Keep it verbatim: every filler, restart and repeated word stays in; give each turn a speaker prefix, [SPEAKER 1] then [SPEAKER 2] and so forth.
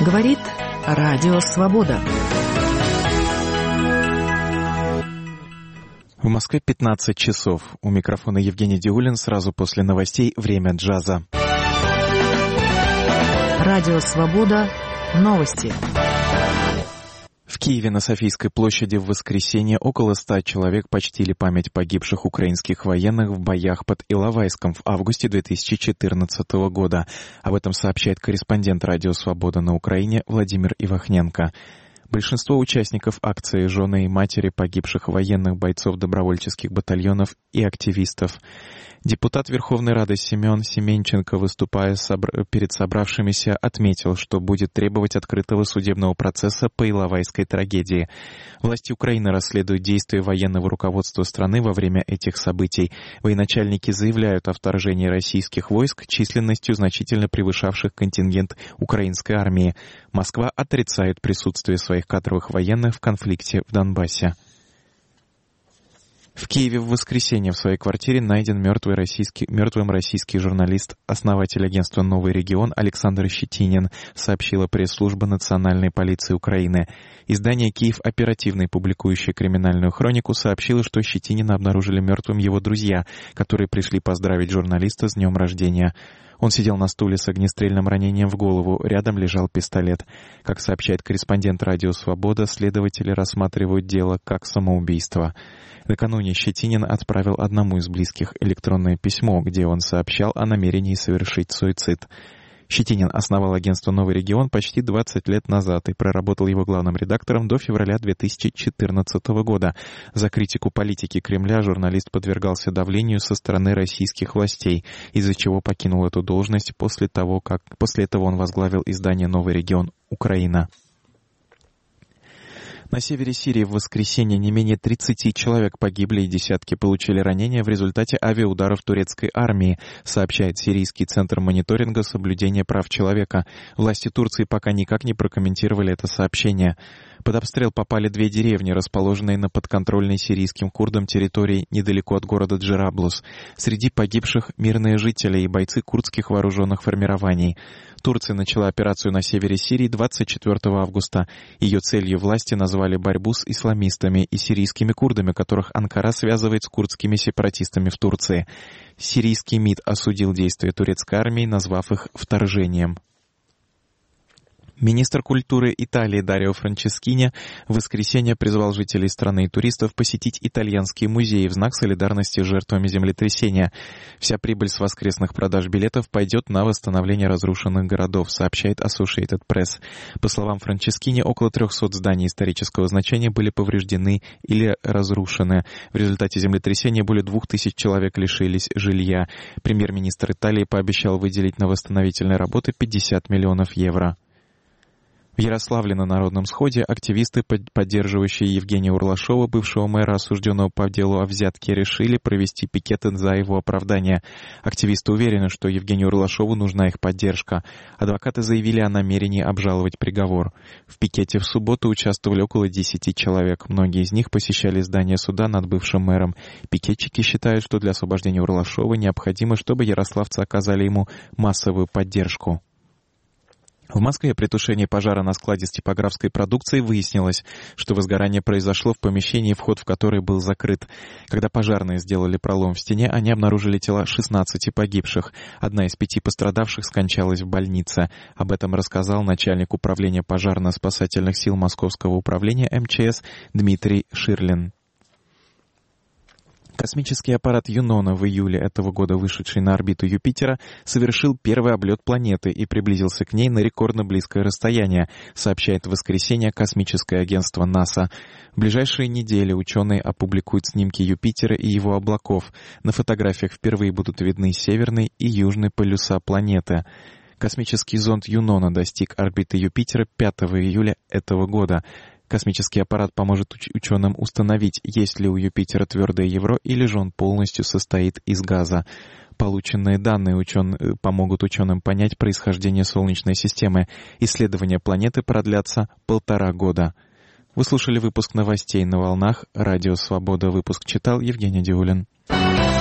[SPEAKER 1] Говорит Радио Свобода.
[SPEAKER 2] В Москве пятнадцать часов. У микрофона Евгений Диулин. Сразу после новостей «Время джаза».
[SPEAKER 1] Радио Свобода. Новости.
[SPEAKER 2] В Киеве на Софийской площади в воскресенье около ста человек почтили память погибших украинских военных в боях под Иловайском в августе две тысячи четырнадцатого года. Об этом сообщает корреспондент Радио Свобода на Украине Владимир Ивахненко. Большинство участников акции — жены и матери погибших военных, бойцов добровольческих батальонов и активистов. Депутат Верховной Рады Семен Семенченко, выступая собр... перед собравшимися, отметил, что будет требовать открытого судебного процесса по Иловайской трагедии. Власти Украины расследуют действия военного руководства страны во время этих событий. Военачальники заявляют о вторжении российских войск численностью, значительно превышавших контингент украинской армии. Москва отрицает присутствие своих кадровых военных в конфликте в Донбассе. В Киеве в воскресенье в своей квартире найден мертвый российский, мертвым российский журналист, основатель агентства «Новый регион» Александр Щетинин, сообщила пресс-служба Национальной полиции Украины. Издание «Киев Оперативный», публикующее криминальную хронику, сообщило, что Щетинина обнаружили мертвым его друзья, которые пришли поздравить журналиста с днем рождения. Он сидел на стуле с огнестрельным ранением в голову, рядом лежал пистолет. Как сообщает корреспондент Радио Свобода, следователи рассматривают дело как самоубийство. Накануне Щетинин отправил одному из близких электронное письмо, где он сообщал о намерении совершить суицид. Щетинин основал агентство «Новый регион» почти двадцать лет назад и проработал его главным редактором до февраля две тысячи четырнадцатого года. За критику политики Кремля журналист подвергался давлению со стороны российских властей, из-за чего покинул эту должность после того, как после этого он возглавил издание «Новый регион. Украина». На севере Сирии в воскресенье не менее тридцати человек погибли и десятки получили ранения в результате авиаударов турецкой армии, сообщает Сирийский центр мониторинга соблюдения прав человека. Власти Турции пока никак не прокомментировали это сообщение. Под обстрел попали две деревни, расположенные на подконтрольной сирийским курдам территории недалеко от города Джераблус. Среди погибших мирные жители и бойцы курдских вооруженных формирований. Турция начала операцию на севере Сирии двадцать четвёртого августа. Ее целью власти назвали борьбу с исламистами и сирийскими курдами, которых Анкара связывает с курдскими сепаратистами в Турции. Сирийский МИД осудил действия турецкой армии, назвав их вторжением. Министр культуры Италии Дарио Франческини в воскресенье призвал жителей страны и туристов посетить итальянские музеи в знак солидарности с жертвами землетрясения. Вся прибыль с воскресных продаж билетов пойдет на восстановление разрушенных городов, сообщает Associated Press. По словам Франческини, около трехсот зданий исторического значения были повреждены или разрушены. В результате землетрясения более двух тысяч человек лишились жилья. Премьер-министр Италии пообещал выделить на восстановительные работы пятьдесят миллионов евро. В Ярославле на Народном сходе активисты, поддерживающие Евгения Урлашова, бывшего мэра, осужденного по делу о взятке, решили провести пикеты за его оправдание. Активисты уверены, что Евгению Урлашову нужна их поддержка. Адвокаты заявили о намерении обжаловать приговор. В пикете в субботу участвовали около десяти человек. Многие из них посещали здание суда над бывшим мэром. Пикетчики считают, что для освобождения Урлашова необходимо, чтобы ярославцы оказали ему массовую поддержку. В Москве при тушении пожара на складе с типографской продукцией выяснилось, что возгорание произошло в помещении, вход в которое был закрыт. Когда пожарные сделали пролом в стене, они обнаружили тела шестнадцати погибших. Одна из пяти пострадавших скончалась в больнице. Об этом рассказал начальник управления пожарно-спасательных сил Московского управления эм че эс Дмитрий Ширлин. Космический аппарат Юнона, в июле этого года вышедший на орбиту Юпитера, совершил первый облет планеты и приблизился к ней на рекордно близкое расстояние, сообщает в воскресенье космическое агентство НАСА. В ближайшие недели ученые опубликуют снимки Юпитера и его облаков. На фотографиях впервые будут видны северный и южный полюса планеты. Космический зонд Юнона достиг орбиты Юпитера пятого июля этого года. Космический аппарат поможет уч- ученым установить, есть ли у Юпитера твердое ядро или же он полностью состоит из газа. Полученные данные учен... помогут ученым понять происхождение Солнечной системы. Исследования планеты продлятся полтора года. Вы слушали выпуск новостей на волнах Радио Свобода. Выпуск читал Евгений Диулин.